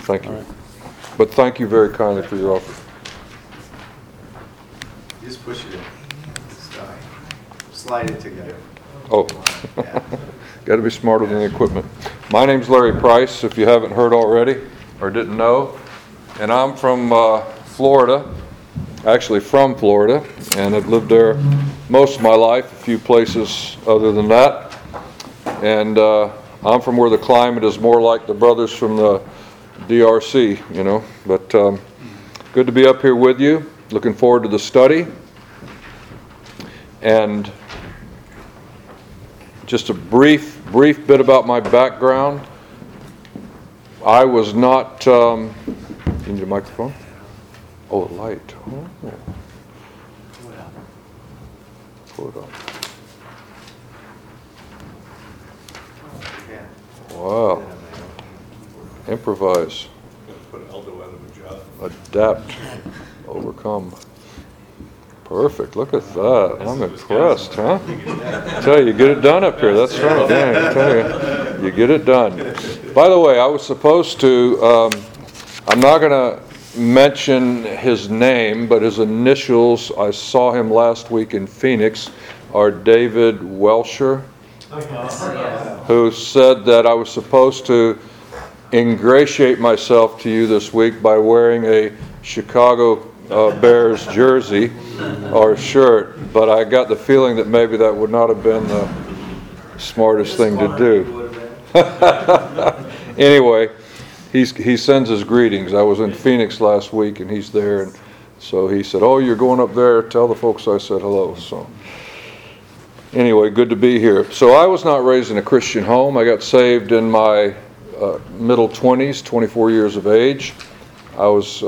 Thank you. But thank you very kindly for your offer. Just push it in. Slide it together. Oh, got to be smarter than the equipment. My name's Larry Price, if you haven't heard already or didn't know. And I'm from Florida, actually from Florida, and I've lived there most of my life, a few places other than that. And I'm from where the climate is more like the brothers from the DRC, you know. But good to be up here with you. Looking forward to the study. And just a brief bit about my background. I was not... you need a microphone? Oh, a light. Oh. Pull it up. Wow. Improvise. Adapt. Overcome. Perfect. Look at that. I'm impressed, huh? I tell you get it done up here. That's right. Yeah, I tell you get it done. By the way, I was supposed to, I'm not going to mention his name, but his initials, I saw him last week in Phoenix, are David Welsher, who said that I was supposed to ingratiate myself to you this week by wearing a Chicago Bears jersey or shirt, but I got the feeling that maybe that would not have been the smartest thing to do. Anyway, he sends his greetings. I was in Phoenix last week and he's there, and so he said, "Oh, you're going up there, tell the folks I said hello." So anyway, good to be here. So I was not raised in a Christian home. I got saved in my middle 20s, 24 years of age. I was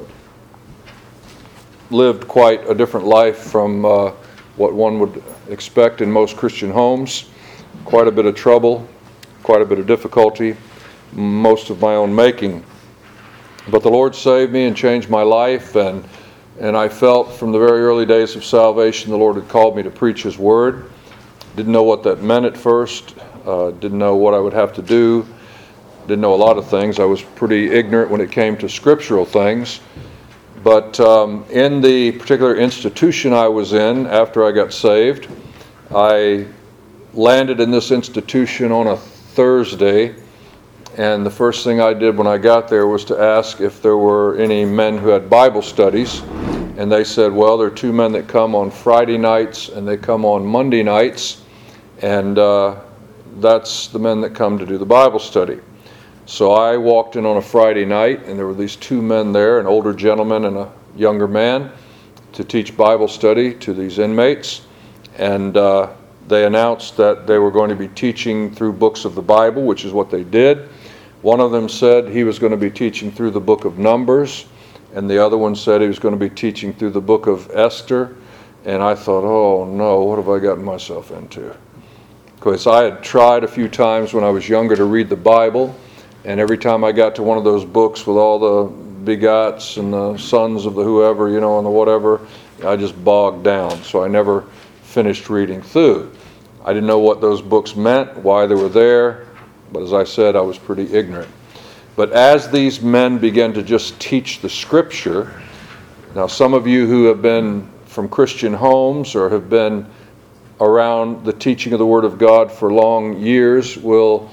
lived quite a different life from what one would expect in most Christian homes. Quite a bit of trouble, quite a bit of difficulty, most of my own making. But the Lord saved me and changed my life, and I felt from the very early days of salvation the Lord had called me to preach His Word. Didn't know what that meant at first, didn't know what I would have to do, didn't know a lot of things. I was pretty ignorant when it came to scriptural things. But in the particular institution I was in after I got saved, I landed in this institution on a Thursday, and the first thing I did when I got there was to ask if there were any men who had Bible studies, and they said, well, there are two men that come on Friday nights and they come on Monday nights, and that's the men that come to do the Bible study. So I walked in on a Friday night, and there were these two men there, an older gentleman and a younger man, to teach Bible study to these inmates. And they announced that they were going to be teaching through books of the Bible, which is what they did. One of them said he was going to be teaching through the book of Numbers, and the other one said he was going to be teaching through the book of Esther. And I thought, oh no, what have I gotten myself into? Because I had tried a few times when I was younger to read the Bible, and every time I got to one of those books with all the begots and the sons of the whoever, you know, and the whatever, I just bogged down. So I never finished reading through. I didn't know what those books meant, why they were there, but as I said, I was pretty ignorant. But as these men began to just teach the Scripture, now some of you who have been from Christian homes or have been around the teaching of the Word of God for long years will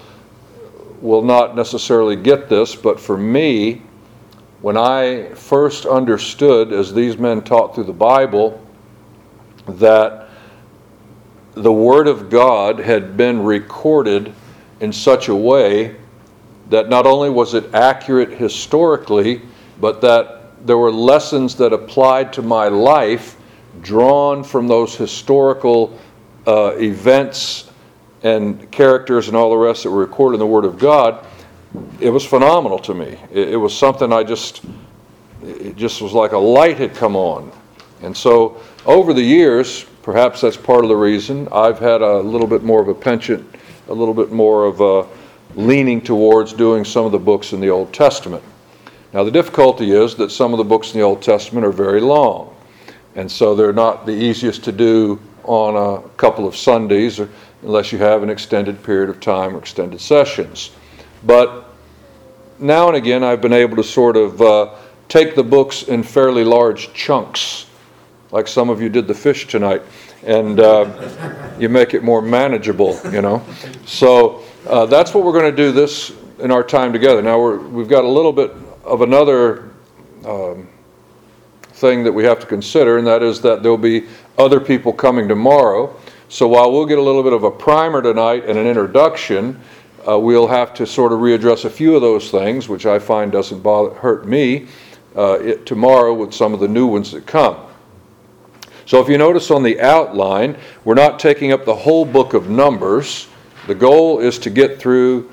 not necessarily get this, but for me, when I first understood, as these men taught through the Bible, that the Word of God had been recorded in such a way that not only was it accurate historically, but that there were lessons that applied to my life drawn from those historical events and characters and all the rest that were recorded in the Word of God, it was phenomenal to me. It was something it just was like a light had come on. And so over the years, perhaps that's part of the reason, I've had a little bit more of a penchant, a little bit more of a leaning towards doing some of the books in the Old Testament. Now the difficulty is that some of the books in the Old Testament are very long. And so they're not the easiest to do on a couple of Sundays, unless you have an extended period of time or extended sessions. But now and again I've been able to sort of take the books in fairly large chunks, like some of you did the fish tonight, and you make it more manageable, So that's what we're going to do this in our time together. Now we've got a little bit of another thing that we have to consider, and that is that there'll be other people coming tomorrow. So while we'll get a little bit of a primer tonight and an introduction, we'll have to sort of readdress a few of those things, which I find doesn't hurt me, tomorrow with some of the new ones that come. So if you notice on the outline, we're not taking up the whole book of Numbers. The goal is to get through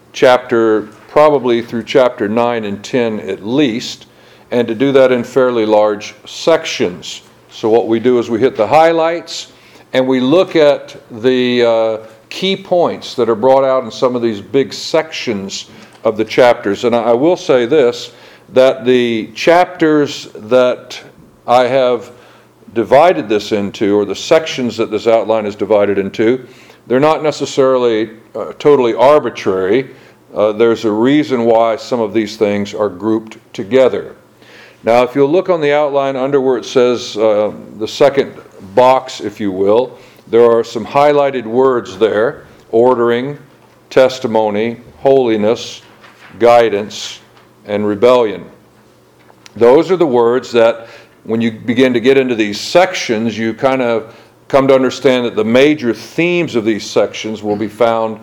probably through chapter 9 and 10 at least, and to do that in fairly large sections. So what we do is we hit the highlights, and we look at the key points that are brought out in some of these big sections of the chapters. And I will say this, that the chapters that I have divided this into, or the sections that this outline is divided into, they're not necessarily totally arbitrary. There's a reason why some of these things are grouped together. Now, if you'll look on the outline under where it says the second box, if you will, there are some highlighted words there: ordering, testimony, holiness, guidance, and rebellion. Those are the words that when you begin to get into these sections, you kind of come to understand that the major themes of these sections will be found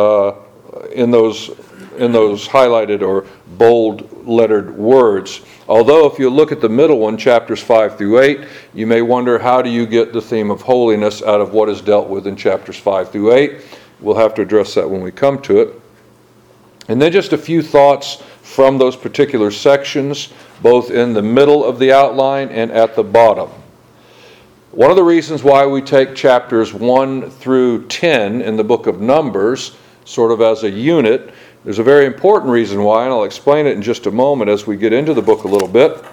in those highlighted or bold lettered words. Although if you look at the middle one, chapters 5 through 8, you may wonder, how do you get the theme of holiness out of what is dealt with in chapters 5 through 8? We'll have to address that when we come to it. And then just a few thoughts from those particular sections, both in the middle of the outline and at the bottom. One of the reasons why we take chapters 1 through 10 in the book of Numbers sort of as a unit, there's a very important reason why, and I'll explain it in just a moment as we get into the book a little bit.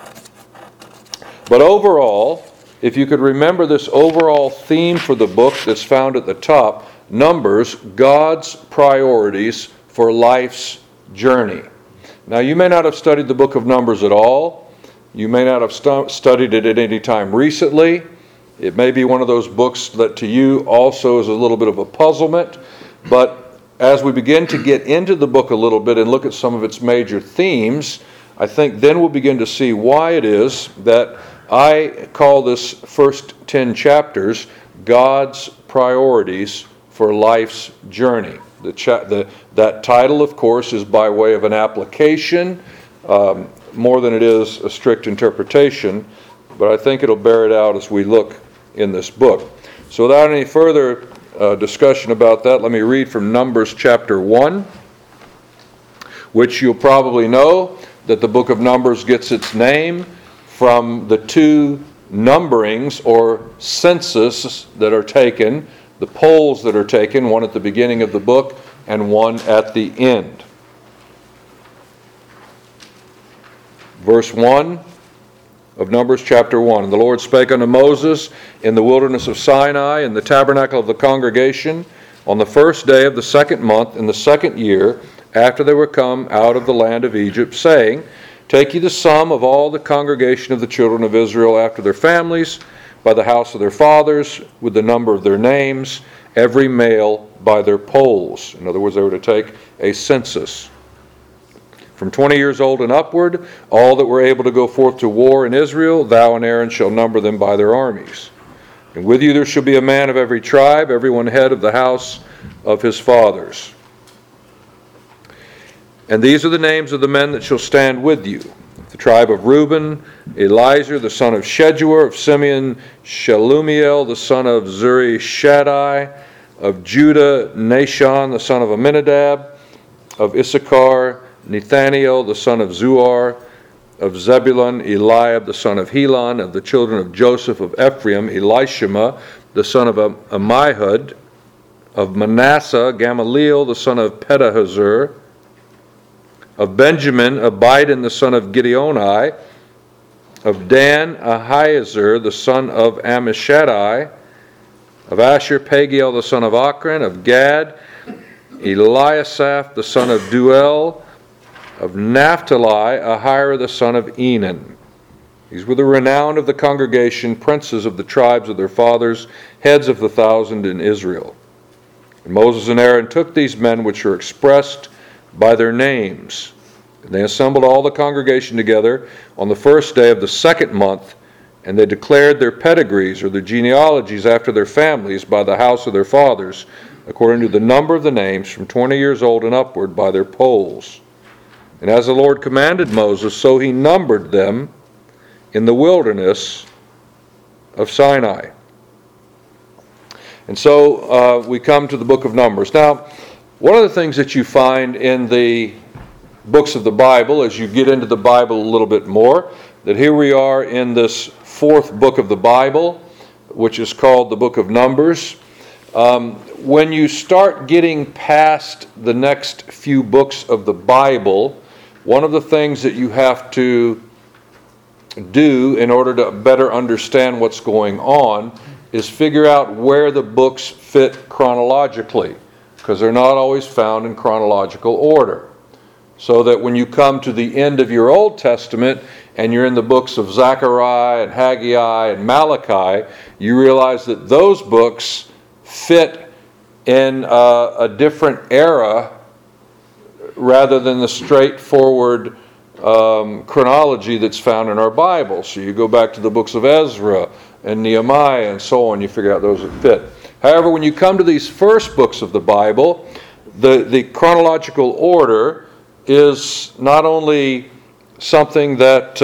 But overall, if you could remember this overall theme for the book that's found at the top, Numbers, God's priorities for life's journey. Now, you may not have studied the book of Numbers at all. You may not have studied it at any time recently. It may be one of those books that to you also is a little bit of a puzzlement. But as we begin to get into the book a little bit and look at some of its major themes, I think then we'll begin to see why it is that I call this first 10 chapters God's priorities for life's journey. That title, of course, is by way of an application more than it is a strict interpretation, but I think it'll bear it out as we look in this book. So without any further discussion about that, let me read from Numbers chapter 1, which you'll probably know that the book of Numbers gets its name from the two numberings or census that are taken, the polls that are taken, one at the beginning of the book and one at the end. Verse 1 of Numbers chapter 1. And the Lord spake unto Moses in the wilderness of Sinai in the tabernacle of the congregation on the first day of the second month in the second year after they were come out of the land of Egypt, saying, Take ye the sum of all the congregation of the children of Israel after their families, by the house of their fathers, with the number of their names, every male by their polls. In other words, they were to take a census. From 20 years old and upward, all that were able to go forth to war in Israel, thou and Aaron shall number them by their armies. And with you there shall be a man of every tribe, every one head of the house of his fathers. And these are the names of the men that shall stand with you. The tribe of Reuben, Eliezer, the son of Sheduar; of Simeon, Shelumiel, the son of Zurishaddai; of Judah, Nashon, the son of Amminadab; of Issachar, Nathaniel, the son of Zuar; of Zebulun, Eliab, the son of Helon; of the children of Joseph of Ephraim, Elishama, the son of Ammihud; of Manasseh, Gamaliel, the son of Pedahzur; of Benjamin, Abidan, the son of Gideoni; of Dan, Ahiezer, the son of Ammishaddai; of Asher, Pagiel, the son of Ochran; of Gad, Eliasaph, the son of Duel; Of Naphtali, Ahira the son of Enan. These were the renowned of the congregation, princes of the tribes of their fathers, heads of the 1,000 in Israel. And Moses and Aaron took these men which are expressed by their names. And they assembled all the congregation together on the first day of the second month, and they declared their pedigrees or their genealogies after their families by the house of their fathers, according to the number of the names from 20 years old and upward by their polls. And as the Lord commanded Moses, so he numbered them in the wilderness of Sinai. And so we come to the book of Numbers. Now, one of the things that you find in the books of the Bible, as you get into the Bible a little bit more, that here we are in this fourth book of the Bible, which is called the book of Numbers. When you start getting past the next few books of the Bible, one of the things that you have to do in order to better understand what's going on is figure out where the books fit chronologically, because they're not always found in chronological order. So that when you come to the end of your Old Testament and you're in the books of Zechariah and Haggai and Malachi, you realize that those books fit in a different era rather than the straightforward chronology that's found in our Bible. So you go back to the books of Ezra and Nehemiah and so on, you figure out those that fit. However, when you come to these first books of the Bible, the chronological order is not only something that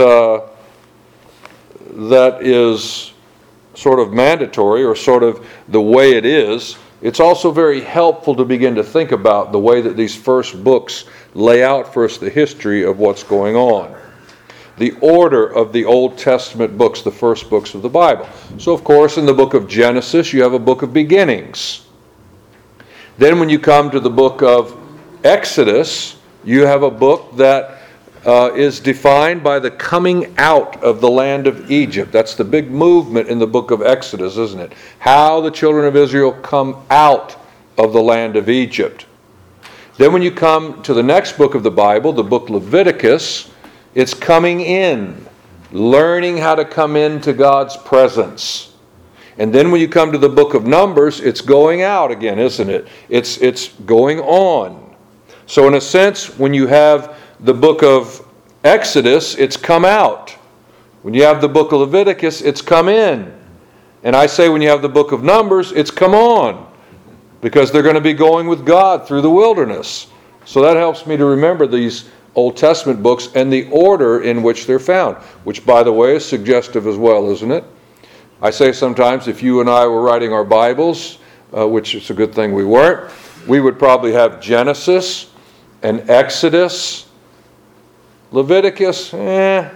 is sort of mandatory or sort of the way it is, it's also very helpful to begin to think about the way that these first books lay out for us the history of what's going on. The order of the Old Testament books, the first books of the Bible. So, of course, in the book of Genesis, you have a book of beginnings. Then when you come to the book of Exodus, you have a book that is defined by the coming out of the land of Egypt. That's the big movement in the book of Exodus, isn't it? How the children of Israel come out of the land of Egypt. Then when you come to the next book of the Bible, the book Leviticus, it's coming in, learning how to come into God's presence. And then when you come to the book of Numbers, it's going out again, isn't it? It's going on. So in a sense, when you have the book of Exodus, it's come out. When you have the book of Leviticus, it's come in. And I say when you have the book of Numbers, it's come on. Because they're going to be going with God through the wilderness. So that helps me to remember these Old Testament books and the order in which they're found. Which, by the way, is suggestive as well, isn't it? I say sometimes if you and I were writing our Bibles, which is a good thing we weren't, we would probably have Genesis and Exodus, Leviticus, in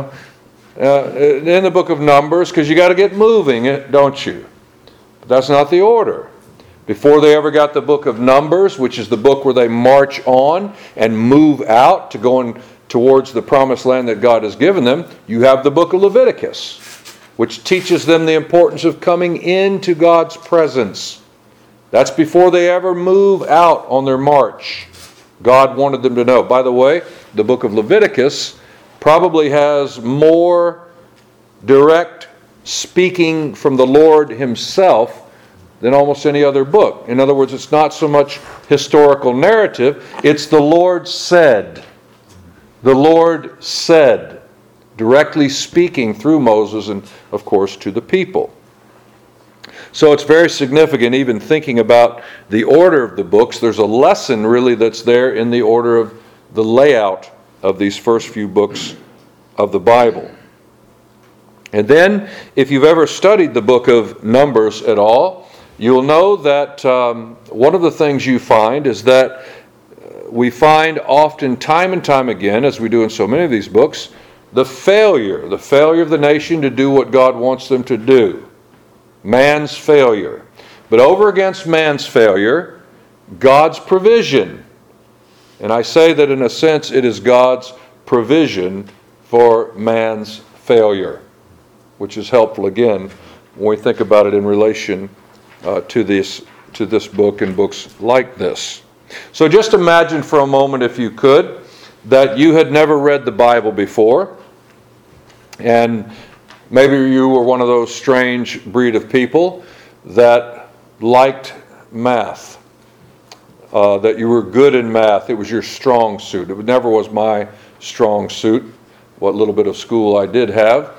the book of Numbers, because you got to get moving, don't you? But that's not the order. Before they ever got the book of Numbers, which is the book where they march on and move out to go towards the promised land that God has given them, you have the book of Leviticus, which teaches them the importance of coming into God's presence. That's before they ever move out on their march. God wanted them to know. By the way, the book of Leviticus probably has more direct speaking from the Lord himself than almost any other book. In other words, it's not so much historical narrative, it's the Lord said. The Lord said, directly speaking through Moses and, of course, to the people. So it's very significant even thinking about the order of the books. There's a lesson really that's there in the order of the layout of these first few books of the Bible. And then, if you've ever studied the book of Numbers at all, you'll know that one of the things you find is that we find often, time and time again, as we do in so many of these books, the failure of the nation to do what God wants them to do. Man's failure. But over against man's failure, God's provision. And I say that in a sense it is God's provision for man's failure, which is helpful again when we think about it in relation to this book and books like this. So just imagine for a moment, if you could, that you had never read the Bible before, and maybe you were one of those strange breed of people that liked math, that you were good in math. It was your strong suit. It never was my strong suit, what little bit of school I did have.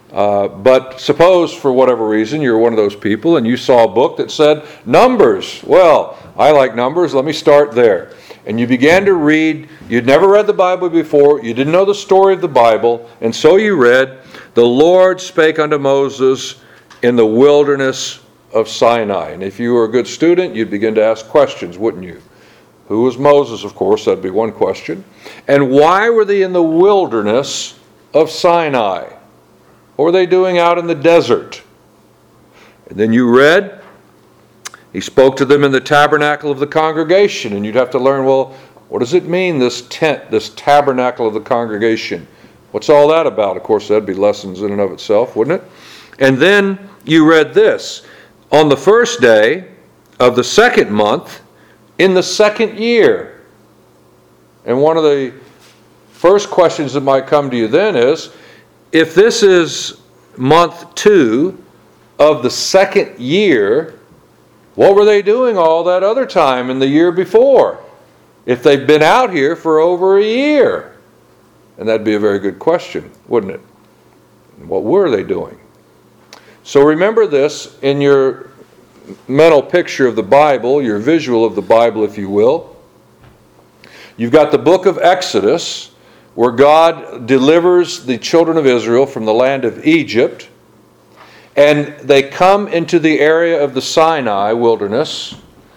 But suppose for whatever reason you're one of those people and you saw a book that said numbers. Well, I like numbers, let me start there. And you began to read. You'd never read the Bible before, you didn't know the story of the Bible, and so you read, "The Lord spake unto Moses in the wilderness of Sinai." And if you were a good student, you'd begin to ask questions, wouldn't you? Who was Moses, of course, that'd be one question. And why were they in the wilderness of Sinai? What were they doing out in the desert? And then you read, he spoke to them in the tabernacle of the congregation. And you'd have to learn, well, what does it mean, this tent, this tabernacle of the congregation? What's all that about? Of course, that'd be lessons in and of itself, wouldn't it? And then you read this, on the first day of the second month, in the second year. And one of the first questions that might come to you then is, if this is month 2 of the second year, what were they doing all that other time in the year before? If they've been out here for over a year. And that'd be a very good question, wouldn't it? What were they doing? So remember this in your mental picture of the Bible, your visual of the Bible, if you will. You've got the book of Exodus, where God delivers the children of Israel from the land of Egypt, and they come into the area of the Sinai wilderness.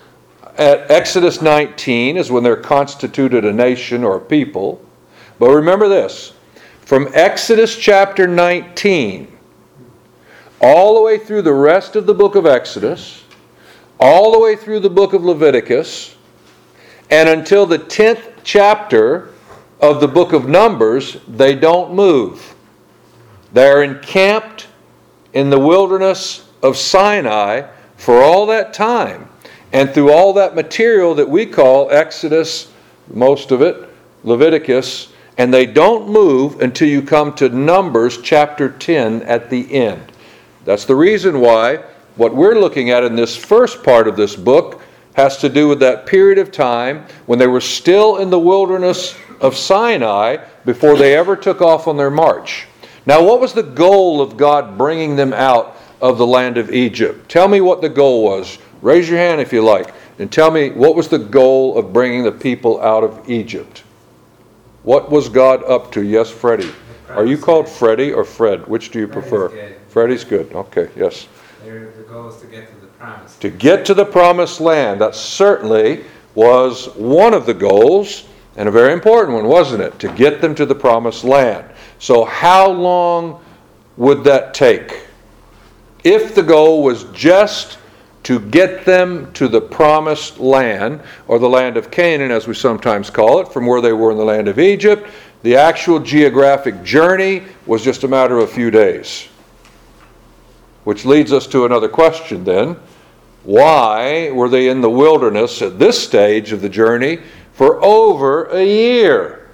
At Exodus 19 is when they're constituted a nation or a people. But remember this, from Exodus chapter 19 all the way through the rest of the book of Exodus, all the way through the book of Leviticus, and until the 10th chapter of the book of Numbers, they don't move. They're encamped in the wilderness of Sinai for all that time. And through all that material that we call Exodus, most of it, Leviticus, and they don't move until you come to Numbers chapter 10 at the end. That's the reason why what we're looking at in this first part of this book has to do with that period of time when they were still in the wilderness of Sinai before they ever took off on their march. Now, what was the goal of God bringing them out of the land of Egypt? Tell me what the goal was. Raise your hand if you like, and tell me what was the goal of bringing the people out of Egypt? What was God up to? Yes, Freddie. Are you called Freddie or Fred? Which do you prefer? Good. Freddie's good. Okay, yes. The goal is to get to the promised. To get to the promised land. That certainly was one of the goals, and a very important one, wasn't it? To get them to the promised land. So how long would that take? If the goal was just to get them to the promised land, or the land of Canaan as we sometimes call it, from where they were in the land of Egypt, the actual geographic journey was just a matter of a few days. Which leads us to another question then. Why were they in the wilderness at this stage of the journey for over a year?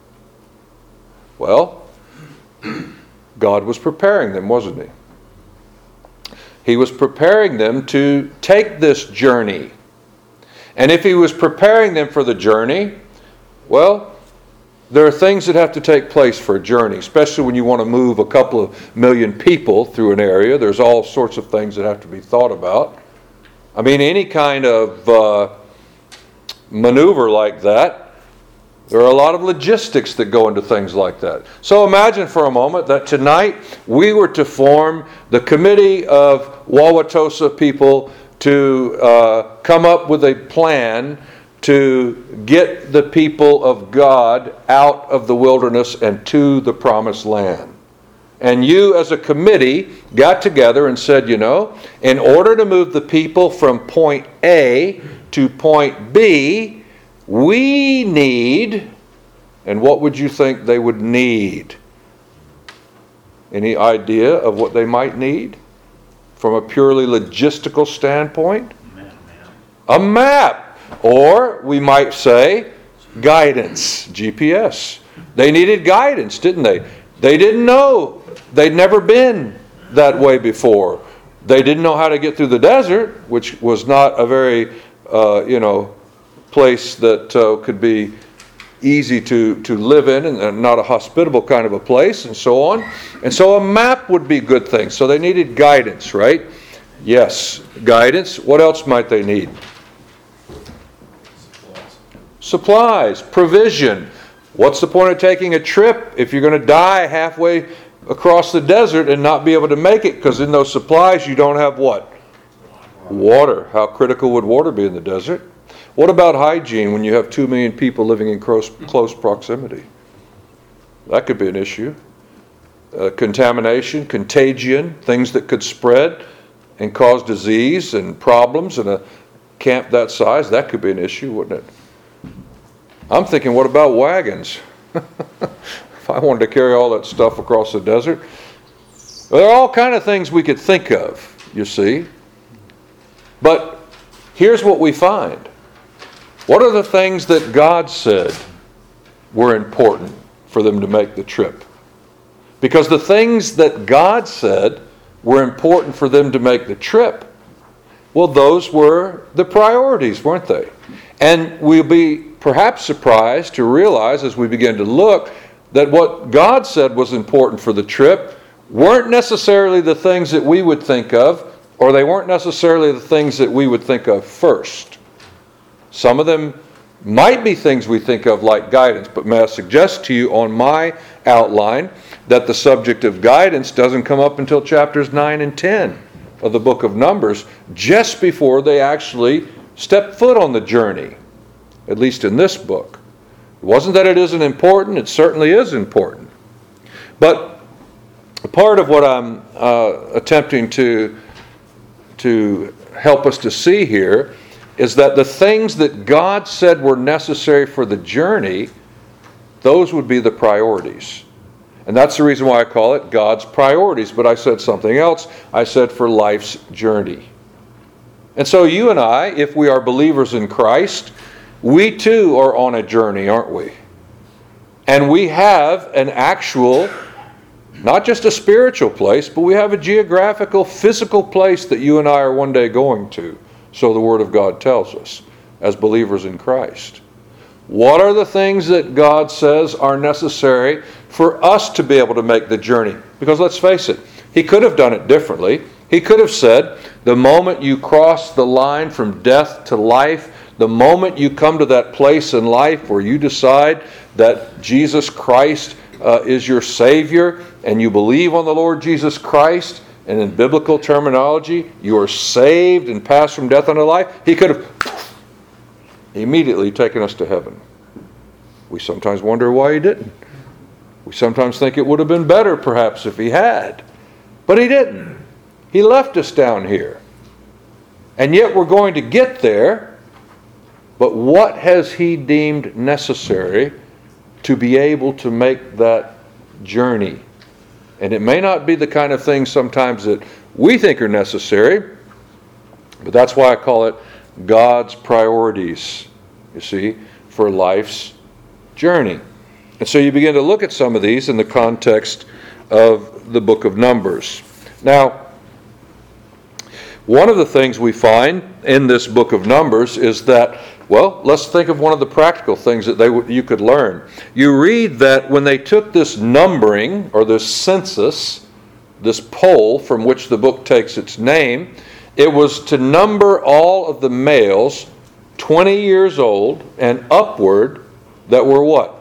Well, God was preparing them, wasn't He? He was preparing them to take this journey. And if He was preparing them for the journey, well, there are things that have to take place for a journey, especially when you want to move a couple of million people through an area. There's all sorts of things that have to be thought about. I mean, any kind of maneuver like that, there are a lot of logistics that go into things like that. So imagine for a moment that tonight we were to form the committee of Wauwatosa people to come up with a plan to get the people of God out of the wilderness and to the promised land. And you as a committee got together and said, in order to move the people from point A to point B, we need, and what would you think they would need? Any idea of what they might need from a purely logistical standpoint? A map. Or we might say guidance, GPS. They needed guidance, didn't they? They didn't know. They'd never been that way before. They didn't know how to get through the desert, which was not a very, place that could be easy to live in, and not a hospitable kind of a place, and so on. And so a map would be a good thing. So they needed guidance, right? Yes, guidance. What else might they need? Supplies, provision. What's the point of taking a trip if you're going to die halfway across the desert and not be able to make it? Because in those supplies you don't have what? Water. How critical would water be in the desert? What about hygiene when you have 2 million people living in close proximity? That could be an issue. Contamination, contagion, things that could spread and cause disease and problems in a camp that size, that could be an issue, wouldn't it? I'm thinking, what about wagons? If I wanted to carry all that stuff across the desert. There are all kind of things we could think of, you see. But here's what we find. What are the things that God said were important for them to make the trip? Because the things that God said were important for them to make the trip, well, those were the priorities, weren't they? And we'll be perhaps surprised to realize as we begin to look that what God said was important for the trip weren't necessarily the things that we would think of, or they weren't necessarily the things that we would think of first. Some of them might be things we think of like guidance, but may I suggest to you on my outline that the subject of guidance doesn't come up until chapters 9 and 10 of the book of Numbers, just before they actually step foot on the journey, at least in this book. It wasn't that it isn't important, it certainly is important. But part of what I'm attempting to help us to see here is that the things that God said were necessary for the journey, those would be the priorities. And that's the reason why I call it God's priorities. But I said something else. I said for life's journey. And so you and I, if we are believers in Christ, we too are on a journey, aren't we? And we have an actual, not just a spiritual place, but we have a geographical, physical place that you and I are one day going to. So the Word of God tells us, as believers in Christ. What are the things that God says are necessary for us to be able to make the journey? Because let's face it, He could have done it differently. He could have said, the moment you cross the line from death to life, the moment you come to that place in life where you decide that Jesus Christ is your Savior, and you believe on the Lord Jesus Christ, and in biblical terminology, you are saved and passed from death unto life, He could have immediately taken us to heaven. We sometimes wonder why He didn't. We sometimes think it would have been better perhaps if He had. But He didn't. He left us down here. And yet we're going to get there. But what has He deemed necessary to be able to make that journey? And it may not be the kind of things sometimes that we think are necessary, but that's why I call it God's priorities, you see, for life's journey. And so you begin to look at some of these in the context of the book of Numbers. Now, one of the things we find in this book of Numbers is that, well, let's think of one of the practical things that you could learn. You read that when they took this numbering, or this census, this poll from which the book takes its name, it was to number all of the males 20 years old and upward that were what?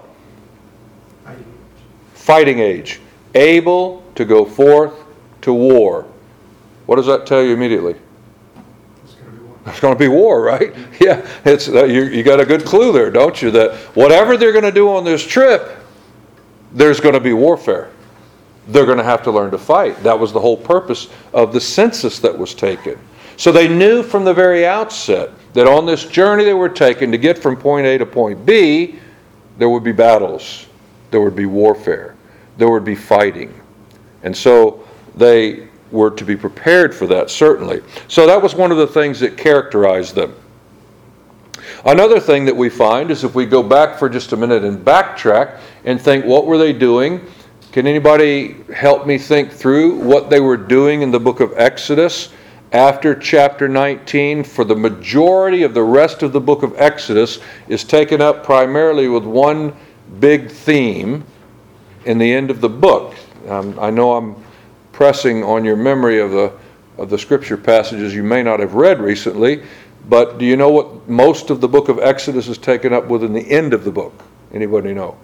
Fighting age. Able to go forth to war. What does that tell you immediately? It's going to be war, right? Yeah, it's you got a good clue there, don't you? That whatever they're going to do on this trip, there's going to be warfare. They're going to have to learn to fight. That was the whole purpose of the census that was taken. So they knew from the very outset that on this journey they were taking to get from point A to point B, there would be battles. There would be warfare. There would be fighting. And so they were to be prepared for that, certainly. So that was one of the things that characterized them. Another thing that we find is if we go back for just a minute and backtrack and think, what were they doing? Can anybody help me think through what they were doing in the book of Exodus after chapter 19? For the majority of the rest of the book of Exodus is taken up primarily with one big theme in the end of the book. I know I'm pressing on your memory of the scripture passages you may not have read recently, but do you know what most of the book of Exodus is taken up with in the end of the book? Anybody know?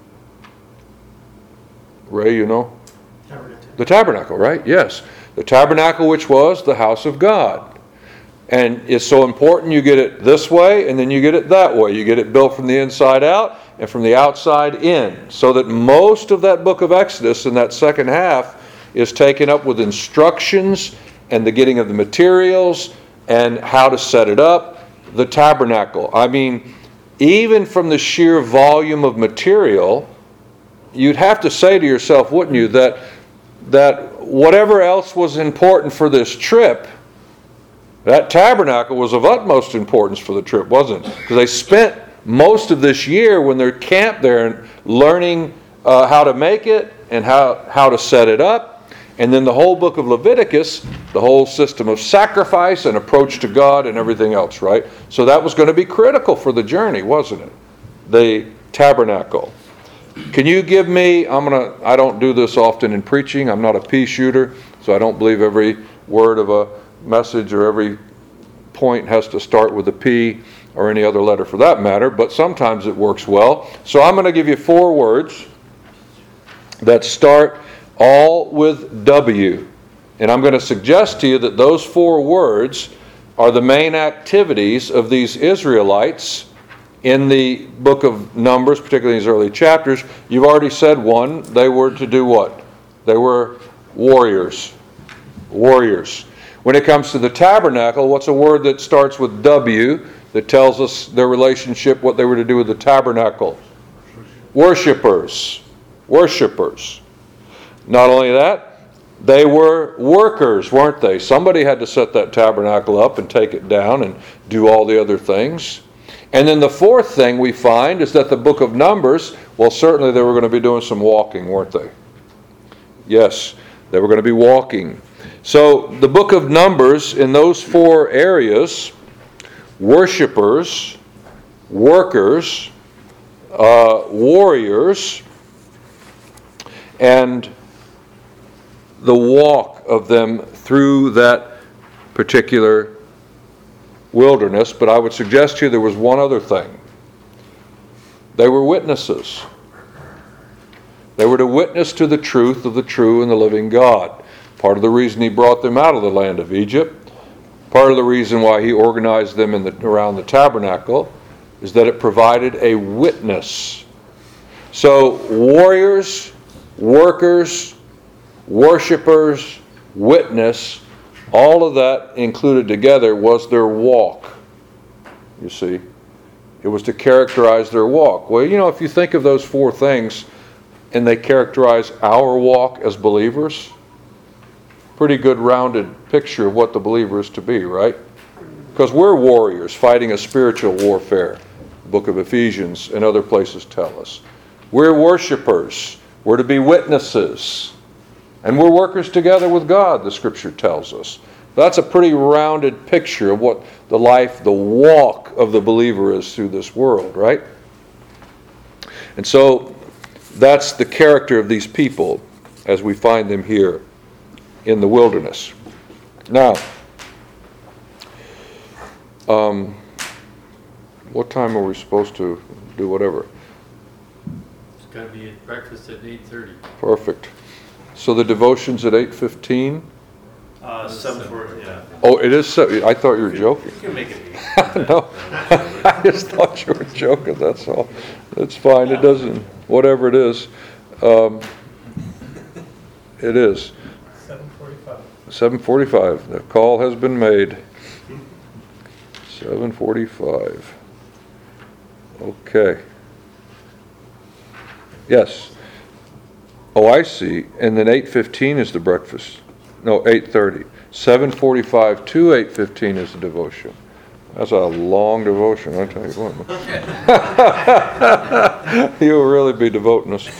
Ray, you know? Tabernacle. The tabernacle, right? Yes. The tabernacle, which was the house of God. And it's so important you get it this way and then you get it that way. You get it built from the inside out and from the outside in. So that most of that book of Exodus in that second half is taken up with instructions and the getting of the materials and how to set it up. The tabernacle. I mean, even from the sheer volume of material, you'd have to say to yourself, wouldn't you, that whatever else was important for this trip, that tabernacle was of utmost importance for the trip, wasn't it? Because they spent most of this year when they're camped there and learning how to make it and how to set it up. And then the whole book of Leviticus, the whole system of sacrifice and approach to God and everything else, right? So that was going to be critical for the journey, wasn't it? The tabernacle. Can you give me, I don't do this often in preaching, I'm not a pea shooter, so I don't believe every word of a message or every point has to start with a P or any other letter for that matter, but sometimes it works well. So I'm going to give you 4 words that start all with W. And I'm going to suggest to you that those 4 words are the main activities of these Israelites in the book of Numbers, particularly in these early chapters. You've already said one. They were to do what? They were warriors. Warriors. When it comes to the tabernacle, what's a word that starts with W that tells us their relationship, what they were to do with the tabernacle? Worshippers. Worshippers. Not only that, they were workers, weren't they? Somebody had to set that tabernacle up and take it down and do all the other things. And then the 4th thing we find is that the book of Numbers, well, certainly they were going to be doing some walking, weren't they? Yes, they were going to be walking. So the book of Numbers, in those 4 areas, worshipers, workers, warriors, and the walk of them through that particular wilderness. But I would suggest to you there was one other thing. They were witnesses. They were to witness to the truth of the true and the living God. Part of the reason he brought them out of the land of Egypt, part of the reason why he organized them around the tabernacle, is that it provided a witness. So warriors, workers, worshipers, witness, all of that included together was their walk. You see, it was to characterize their walk. Well, you know, if you think of those 4 things and they characterize our walk as believers, pretty good rounded picture of what the believer is to be, right? Because we're warriors fighting a spiritual warfare, the book of Ephesians and other places tell us. We're worshipers. We're to be witnesses. And we're workers together with God, the scripture tells us. That's a pretty rounded picture of what the life, the walk of the believer is through this world, right? And so that's the character of these people as we find them here in the wilderness. Now, what time are we supposed to do whatever? It's got to be at breakfast at 8:30. Perfect. So the devotion's at 8:15? 7:40, yeah. Oh, it is 7. I thought you were joking. You can make it. No, I just thought you were joking, that's all. It's fine, it doesn't, whatever it is. It is. 7:45. 7:45. The call has been made. 7:45. Okay. Yes. Oh, I see. And then 8:15 is the breakfast. No, 8:30. 7:45 to 8:15 is the devotion. That's a long devotion, I tell you what. You'll really be devoting us.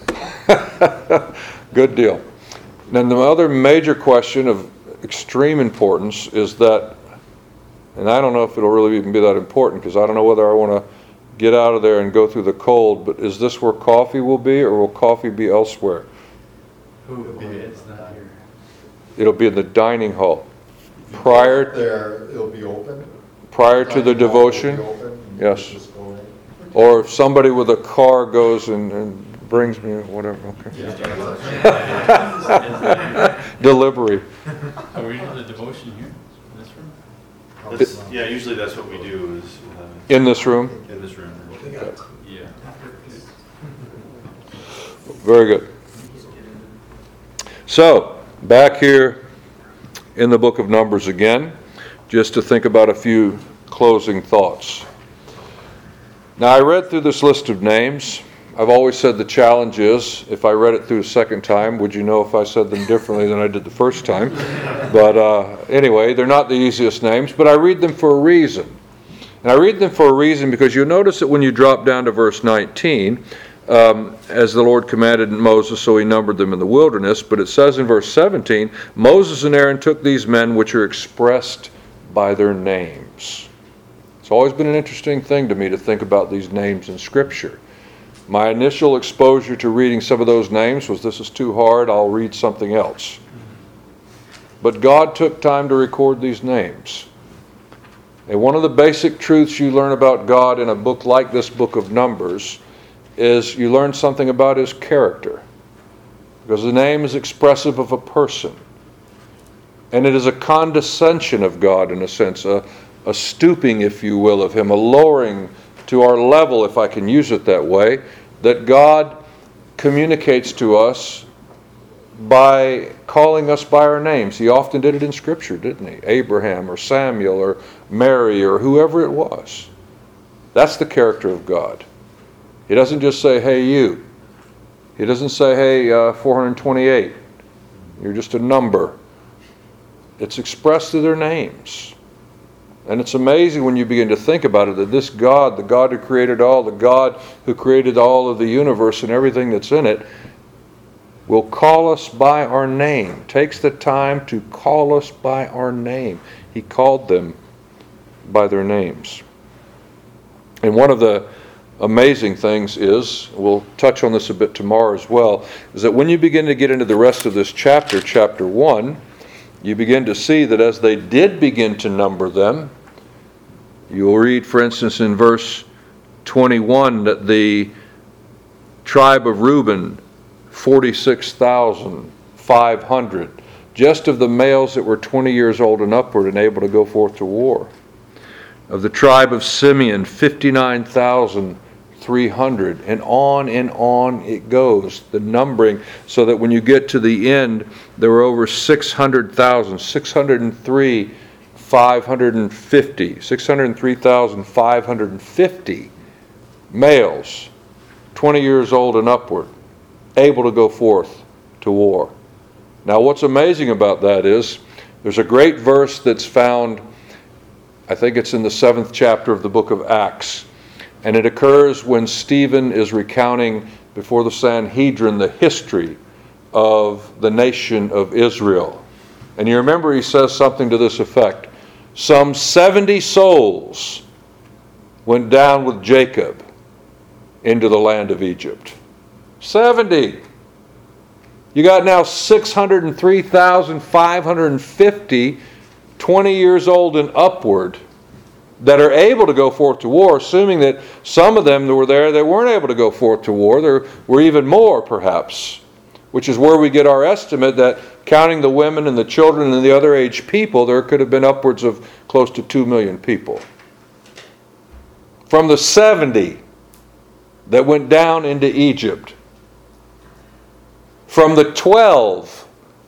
Good deal. Then the other major question of extreme importance is that, and I don't know if it'll really even be that important because I don't know whether I want to get out of there and go through the cold, but is this where coffee will be, or will coffee be elsewhere? It's not here. It'll be in the dining hall. Prior There, it'll be open. prior to the devotion? Yes. Or if somebody with a car goes and brings me whatever, okay. Delivery. Are we doing the devotion here, in this room? Yeah, usually that's what we do is In this room? in this room. Yeah. Very good. So, back here in the book of Numbers again, just to think about a few closing thoughts. Now, I read through this list of names. I've always said the challenge is, if I read it through a second time, would you know if I said them differently than I did the first time? But anyway, they're not the easiest names, but I read them for a reason. And I read them for a reason because you'll notice that when you drop down to verse 19, as the Lord commanded Moses, so he numbered them in the wilderness. But it says in verse 17, Moses and Aaron took these men which are expressed by their names. It's always been an interesting thing to me to think about these names in Scripture. My initial exposure to reading some of those names was, this is too hard, I'll read something else. But God took time to record these names. And one of the basic truths you learn about God in a book like this book of Numbers is you learn something about His character. Because the name is expressive of a person. And it is a condescension of God in a sense, a stooping, if you will, of Him, a lowering to our level, if I can use it that way, that God communicates to us by calling us by our names. He often did it in Scripture, didn't He? Abraham or Samuel or Mary or whoever it was. That's the character of God. He doesn't just say, hey, you. He doesn't say, hey, 428. You're just a number. It's expressed through their names. And it's amazing when you begin to think about it, that this God, the God who created all, the God who created all of the universe and everything that's in it, will call us by our name, takes the time to call us by our name. He called them by their names. And one of the amazing things is, we'll touch on this a bit tomorrow as well, is that when you begin to get into the rest of this chapter, chapter 1, you begin to see that as they did begin to number them, you'll read, for instance, in verse 21, that the tribe of Reuben, 46,500, just of the males that were 20 years old and upward and able to go forth to war. Of the tribe of Simeon, 59,300, and on it goes, the numbering, so that when you get to the end, there were over 600,000, 603,550 males, 20 years old and upward, able to go forth to war. Now, what's amazing about that is, there's a great verse that's found, I think it's in the 7th chapter of the book of Acts. And it occurs when Stephen is recounting before the Sanhedrin the history of the nation of Israel. And you remember he says something to this effect. Some 70 souls went down with Jacob into the land of Egypt. 70! You got now 603,550, 20 years old and upward, that are able to go forth to war, assuming that some of them that were there, they weren't able to go forth to war. There were even more, perhaps, which is where we get our estimate that, counting the women and the children and the other age people, there could have been upwards of close to 2 million people. From the 70 that went down into Egypt, from the 12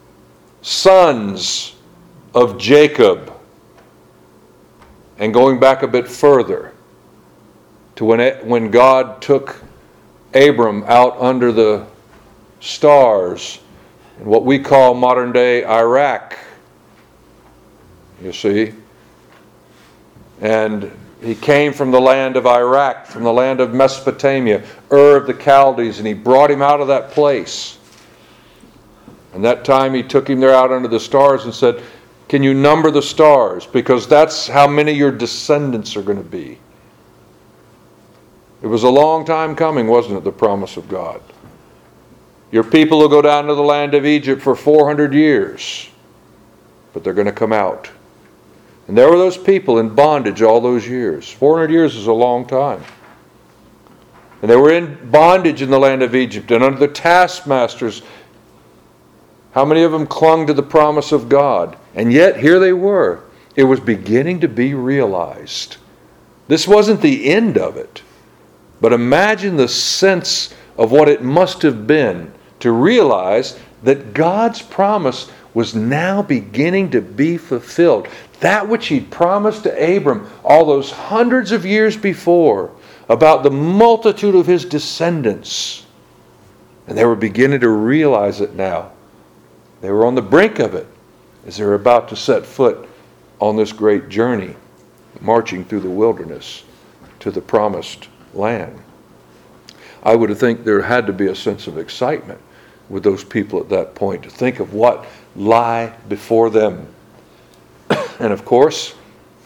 sons of Jacob, and going back a bit further to when God took Abram out under the stars in what we call modern day Iraq, you see, And he came from the land of Iraq, from the land of Mesopotamia, Ur of the Chaldees, and he brought him out of that place. And that time he took him there out under the stars and said, can you number the stars? Because that's how many your descendants are going to be. It was a long time coming, wasn't it, the promise of God? Your people will go down to the land of Egypt for 400 years, but they're going to come out. And there were those people in bondage all those years. 400 years is a long time. And they were in bondage in the land of Egypt and under the taskmasters. How many of them clung to the promise of God? And yet, here they were. It was beginning to be realized. This wasn't the end of it. But imagine the sense of what it must have been to realize that God's promise was now beginning to be fulfilled. That which He'd promised to Abram all those hundreds of years before about the multitude of his descendants. And they were beginning to realize it now. They were on the brink of it as they were about to set foot on this great journey, marching through the wilderness to the promised land. I would think there had to be a sense of excitement with those people at that point to think of what lay before them. And of course,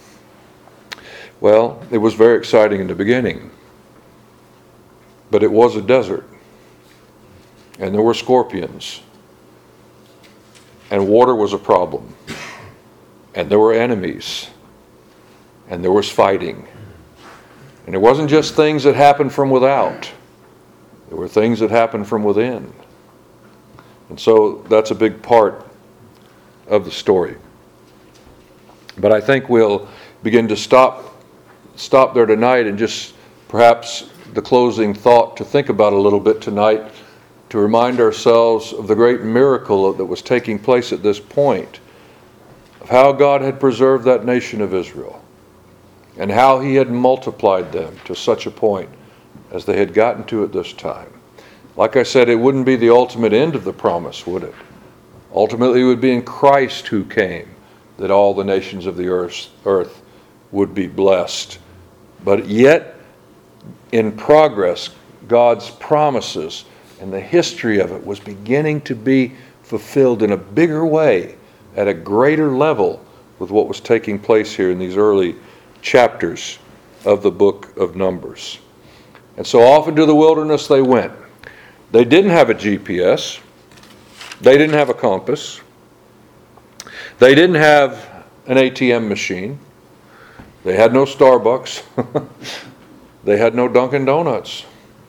well, it was very exciting in the beginning. But it was a desert. And there were scorpions. And water was a problem. And there were enemies. And there was fighting. And it wasn't just things that happened from without. There were things that happened from within. And so that's a big part of the story. But I think we'll begin to stop there tonight and just perhaps the closing thought to think about a little bit tonight, to remind ourselves of the great miracle that was taking place at this point, of how God had preserved that nation of Israel, and how He had multiplied them to such a point as they had gotten to at this time. Like I said, it wouldn't be the ultimate end of the promise, would it? Ultimately, it would be in Christ who came that all the nations of the earth would be blessed. But yet, in progress, God's promises and the history of it was beginning to be fulfilled in a bigger way, at a greater level, with what was taking place here in these early chapters of the book of Numbers. And so off into the wilderness they went. They didn't have a GPS. They didn't have a compass. They didn't have an ATM machine. They had no Starbucks. They had no Dunkin' Donuts.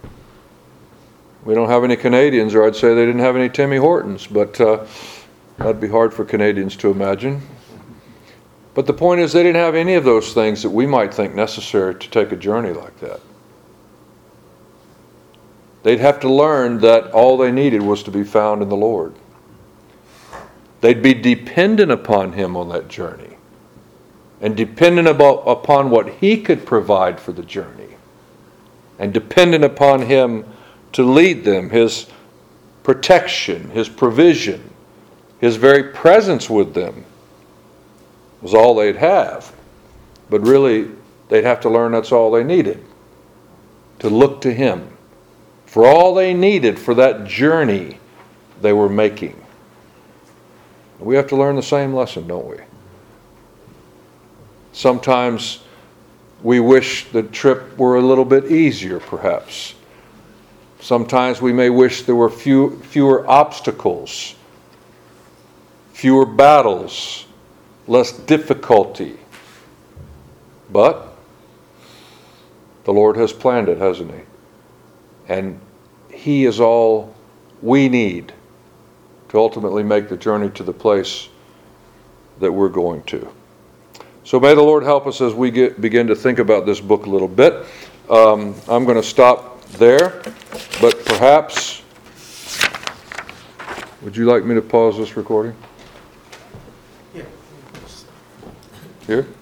We don't have any Canadians, or I'd say they didn't have any Timmy Hortons, but that'd be hard for Canadians to imagine. But the point is, they didn't have any of those things that we might think necessary to take a journey like that. They'd have to learn that all they needed was to be found in the Lord. They'd be dependent upon Him on that journey, and dependent upon what He could provide for the journey, and dependent upon Him to lead them, His protection, His provision, His very presence with them was all they'd have. But really, they'd have to learn that's all they needed, to look to Him for all they needed for that journey they were making. We have to learn the same lesson, don't we? Sometimes we wish the trip were a little bit easier, perhaps. Sometimes we may wish there were fewer obstacles, fewer battles, less difficulty. But the Lord has planned it, hasn't He? And He is all we need to ultimately make the journey to the place that we're going to. So may the Lord help us as we begin to think about this book a little bit. I'm going to stop there, but perhaps, would you like me to pause this recording? Yeah. Here?